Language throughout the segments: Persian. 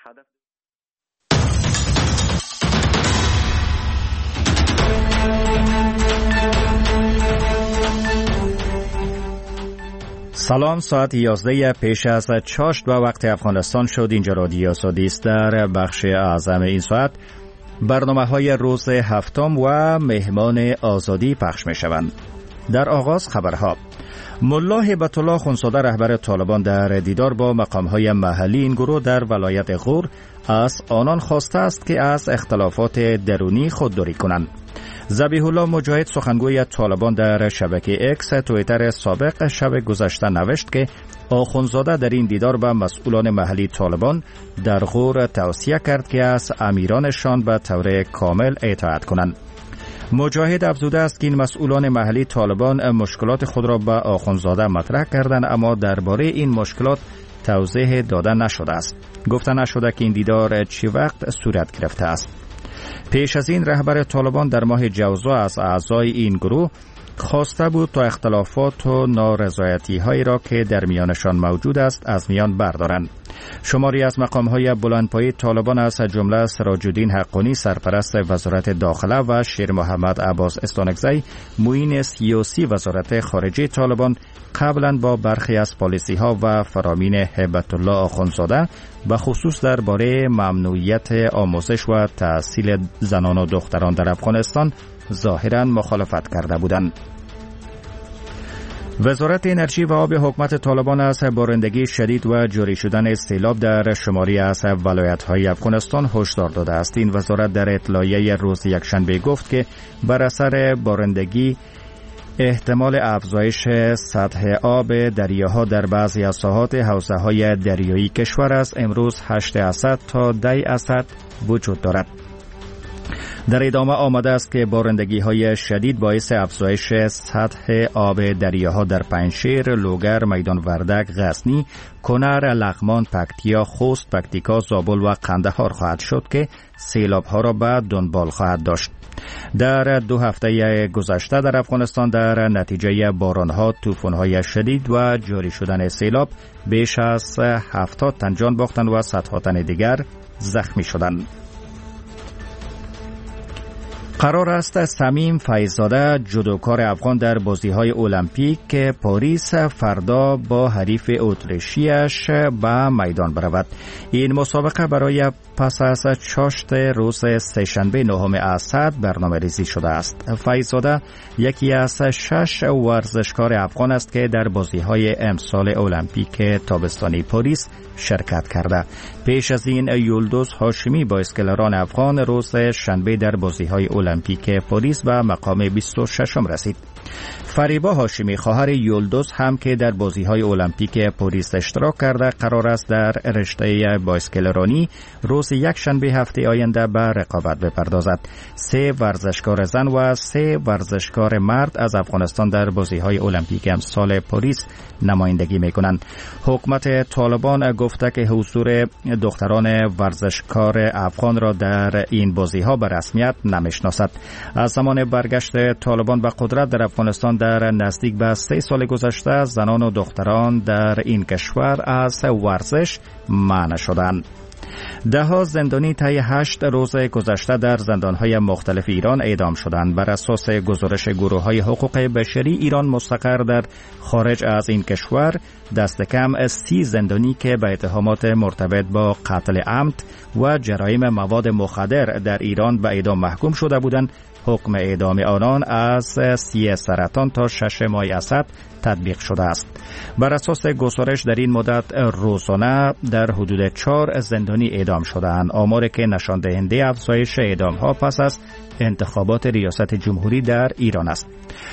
هدف سلام، ساعت 11 پیش از چاشت و وقت افغانستان شد. اینجا رادیو آزادی است. در بخش اعظم این ساعت برنامه های روز هفتم و مهمان آزادی پخش می شوند. در آغاز خبرها. ملا هیبت الله خونساده رهبر طالبان در دیدار با مقام‌های محلی این گروه در ولایت غور از آنان خواسته است که از اختلافات درونی خودداری کنند. ذبیح الله مجاهد سخنگوی طالبان در شبکه اکس توییتر سابق شب گذشته نوشت که آخونزاده در این دیدار به مسئولان محلی طالبان در غور توصیه کرد که از امیرانشان به طور کامل اطاعت کنند. مجاهد افزوده است که این مسئولان محلی طالبان مشکلات خود را به آخونزاده مطرح کردند، اما درباره این مشکلات توضیح داده نشده است. گفته نشده که این دیدار چی وقت صورت گرفته است. پیش از این رهبر طالبان در ماه جوزا از اعضای این گروه خواسته بود تا اختلافات و نارضایتی هایی را که در میانشان موجود است از میان بردارند. شماری از مقام‌های بلندپایه طالبان از جمله سراج الدین حقانی سرپرست وزارت داخله و شیر محمد عباس استانکزی معین سیاسی وزارت خارجه طالبان قبلا با برخی از پالیسی‌ها و فرامین هیبت الله آخونزاده به خصوص درباره ممنوعیت آموزش و تحصیل زنان و دختران در افغانستان ظاهراً مخالفت کرده بودند. وزارت انرژی و آب حکومت طالبان از بارندگی شدید و جاری شدن سیلاب در شماری از ولایت‌های افغانستان هشدار داده است. این وزارت در اطلاعیه روز یکشنبه گفت که بر اثر بارندگی احتمال افزایش سطح آب دریاها در بعضی از ساحات حوزه‌های دریایی کشور از امروز 8% تا 10% وجود دارد. در ادامه آمده است که بارندگی‌های شدید باعث افزایش سطح آب دریاها در پنجشیر، لوگر، میدان وردک، غزنی، کنر، لغمان، پکتیا، خوست، پکتیکا، زابل و قندهار خواهد شد که سیلاب‌ها را به دنبال خواهد داشت. در 2 هفته گذشته در افغانستان در نتیجه باران‌ها، طوفان‌های شدید و جاری شدن سیلاب بیش از 70 تن جان باختند و صدها تن دیگر زخمی شدند. قرار است صمیم فیض‌زاده جودوکار افغان در بازی‌های المپیک پاریس فردا با حریف اتریشیش به میدان برود. این مسابقه برای پس از چاشت روز سه‌شنبه 9 اسد برنامه‌ریزی شده است. فیض‌زاده یکی از 6 ورزشکار افغان است که در بازی‌های امسال المپیک تابستانی پاریس شرکت کرده. پیش از این یولدوز هاشمی با اسکلران افغان روز شنبه در بازی‌های المپیک پاریس به مقام 26م رسید. فریبا هاشمی خواهر یولدوز هم که در بازی‌های المپیک پاریس اشتراک کرده قرار است در رشته بایسکلرانی روز یکشنبه هفته آینده به رقابت بپردازد. 3 ورزشکار زن و 3 ورزشکار مرد از افغانستان در بازی‌های المپیک امسال پاریس نمایندگی می‌کنند. حکومت طالبان گفته که حضور دختران ورزشکار افغان را در این بازی‌ها به رسمیت نمی‌شناسد. از زمان برگشت طالبان به قدرت در افغانستان در نزدیک به 3 سال گذشته زنان و دختران در این کشور از ورزش منع شدند. ده‌ها زندانی طی 8 روز گذشته در زندان‌های مختلف ایران اعدام شدند. بر اساس گزارش گروه‌های حقوق بشری ایران مستقر در خارج از این کشور دست کم 30 زندانی که به اتهامات مرتبط با قتل عمد و جرایم مواد مخدر در ایران به اعدام محکوم شده بودند. حکم اعدام آنان از 30 سرطان تا 6 ماه اسد تطبیق شده است. بر اساس گزارش در این مدت روزانه در حدود 4 زندانی اعدام شده‌اند، آماری که نشان دهنده افزایش اعدام‌ها پس از انتخابات ریاست جمهوری در ایران است.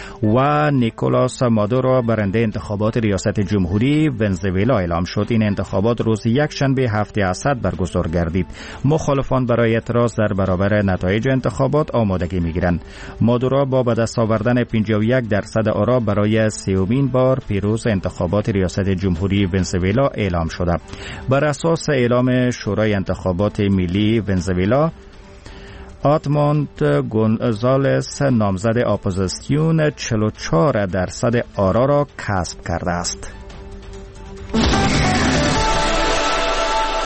و نیکولاس مادورو برنده انتخابات ریاست جمهوری ونزوئلا اعلام شد. این انتخابات روز یکشنبه هفته اسد برگزار گردید. مخالفان برای اعتراض در برابر نتایج انتخابات آمادگی می‌گیرند. مادورو با به دست آوردن 51% آرا برای 3مین بار پیروز انتخابات ریاست جمهوری ونزوئلا اعلام شده. بر اساس اعلام شورای انتخابات ملی ونزوئلا، آدموند گونزالس نامزد اپوزیسیون 44% آرا را کسب کرده است.